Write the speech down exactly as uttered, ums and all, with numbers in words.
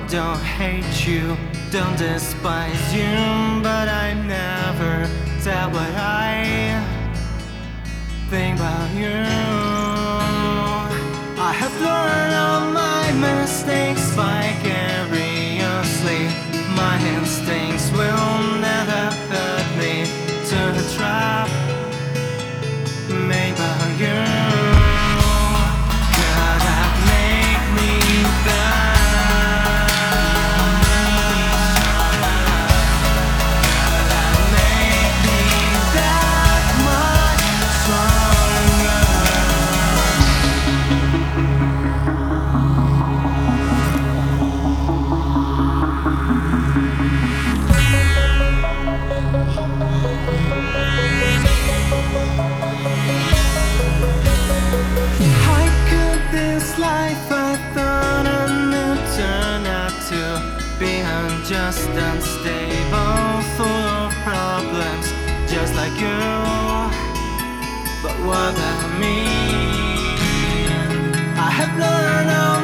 don't hate you, don't despise you, but I never said what I think about you. I have learned all my mistakes vicariously. My instincts will never hurt me to a trap made by you. Could that make me bad? Could that make me that much stronger? This life I thought I knew turned out to be unjust, unstable, full of problems, just like you. But what about me? I have learned all